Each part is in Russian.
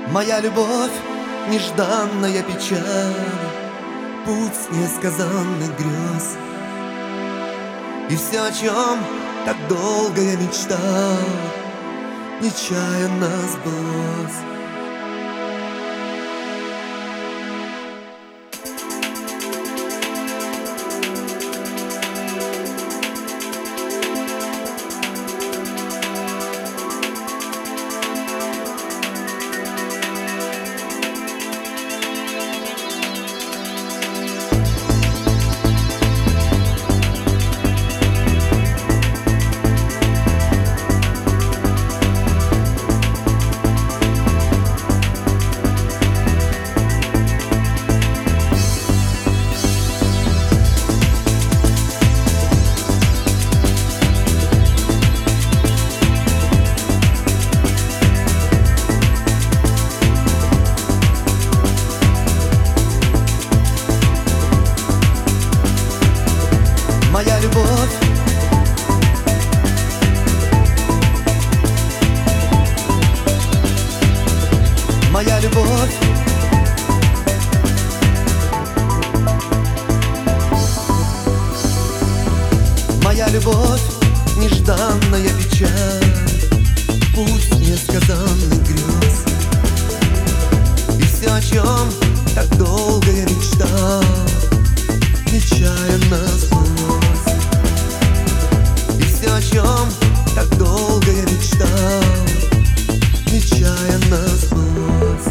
Моя любовь, нежданная печаль, путь несказанных грез. И все, о чем так долго я мечтал, нечаянно сбылось. Моя любовь, моя любовь, моя любовь, нежданная печаль, путь несказанных грез. И все, о чем так долго я мечтал, нечаянно сбылось. Все, о чем так долго я мечтал, нечаянно сбылось.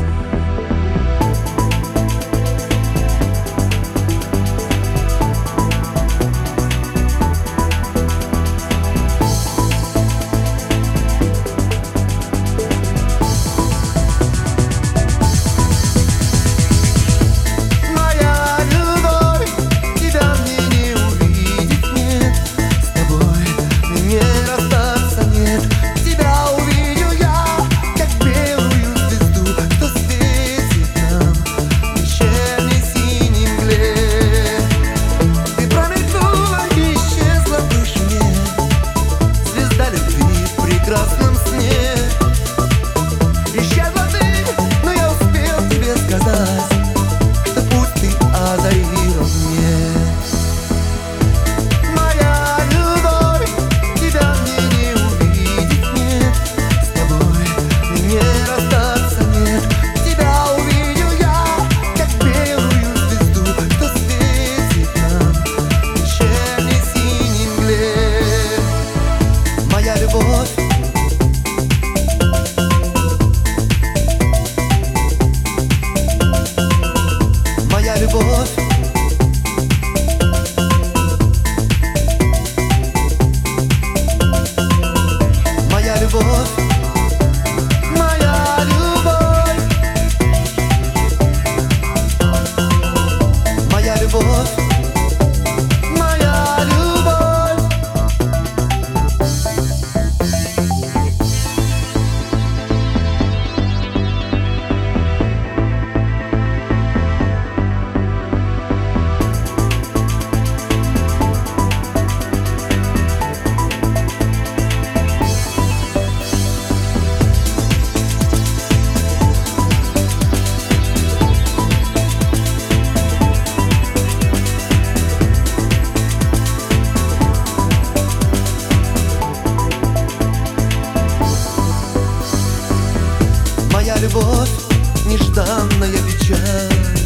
Моя любовь, нежданная печаль,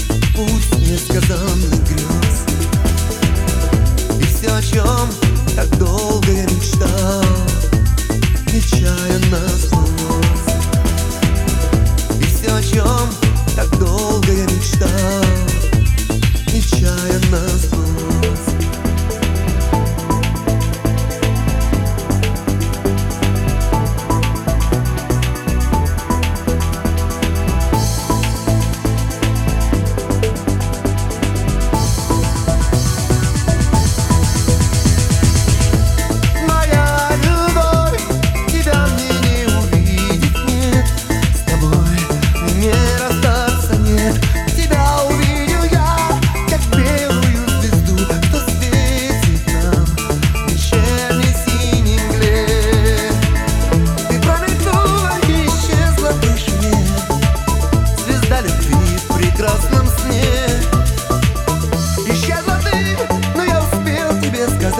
путь несказанных грез. И все, о чем так долго я мечтал, нечаянно сбылось. И все, о чем так долго я мечтал, нечаянно сбылось. Моя любовь, тебя мне не увидеть.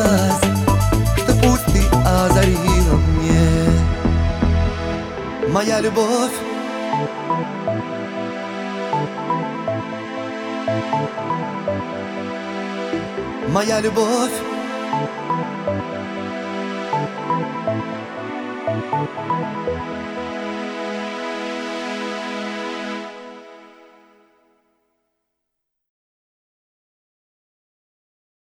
хотелось, что путь ты озарила мне. Моя любовь, моя любовь,